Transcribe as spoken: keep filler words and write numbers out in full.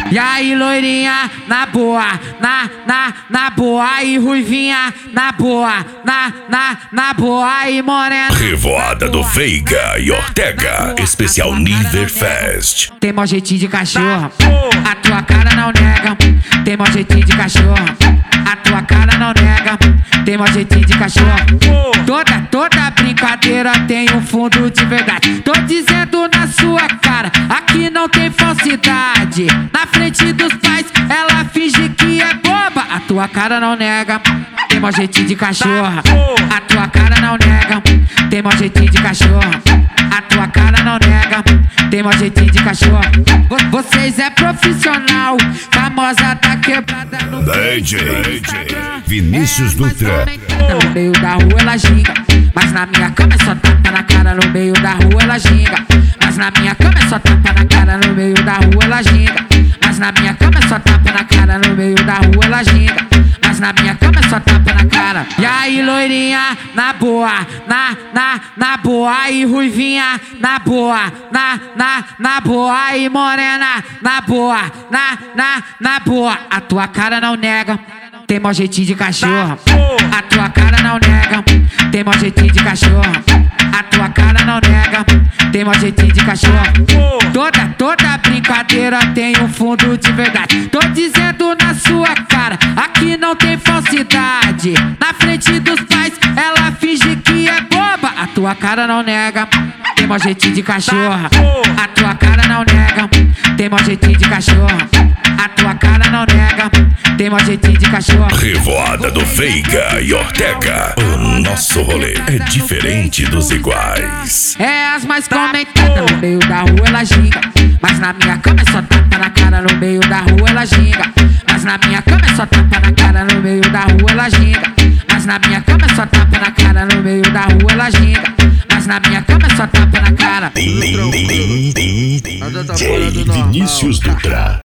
E aí, loirinha, na boa, na, na, na boa. E ruivinha, na boa, na, na, na boa. E morena. Revoada do Veiga e Ortega, especial Niverfest. Tem mó jeitinho de cachorro, a tua cara não nega. Tem mó jeitinho de cachorro, a tua cara não nega. Tem mó jeitinho de cachorro. Toda, toda brincadeira tem um fundo de verdade. Tô dizendo na sua cara, aqui não tem falsidade. Na frente dos pais, ela finge que é boba. A tua cara não nega. Tem mó jeitinho de cachorro, a tua cara não nega. Tem mó jeitinho de cachorro, a tua cara não nega. Tem mó jeitinho de cachorro. Vocês é profissional, famosa da quebrada no D J Vinícius Dutra. No meio da rua ela ginga, mas na minha cama é só tapa na cara. No meio da rua ela ginga, mas na minha cama é só tapa na cara. No meio da rua ela ginga, mas na minha cama é só tapa na cara. No meio da rua ela ginga, mas na minha cama é só tapa na cara. E aí, loirinha, na boa, na, na, na boa. E ruivinha, na boa, na, na, na boa. E morena, na boa, na, na, na boa. A tua cara não nega. Tem mó jeitinho de cachorro, a tua cara não nega. Tem mó jeitinho de cachorro, a tua cara não nega. Tem mó jeitinho de cachorro. Toda, toda brincadeira tem um fundo de verdade. Tô dizendo na sua cara, aqui não tem falsidade. Na frente dos pais, ela finge que é boba. A tua cara não nega. Tem mó jeitinho de cachorro, a tua cara não nega. Tem mó jeitinho de cachorro, a tua cara não nega. Tem mó jeitinho de cachorro. Revoada do Veiga e Ortega. O nosso rolê é diferente dos iguais. É as mais comentadas. No meio da rua ela ginga, mas na minha cama é só tapa na cara. No meio da rua ela ginga, mas na minha cama é só tapa na cara. No meio da rua ela ginga, mas na minha cama é só tapa na cara. No meio da rua ela ginga, mas na minha cama é só tapa na cara. D J Vinícius Dutra.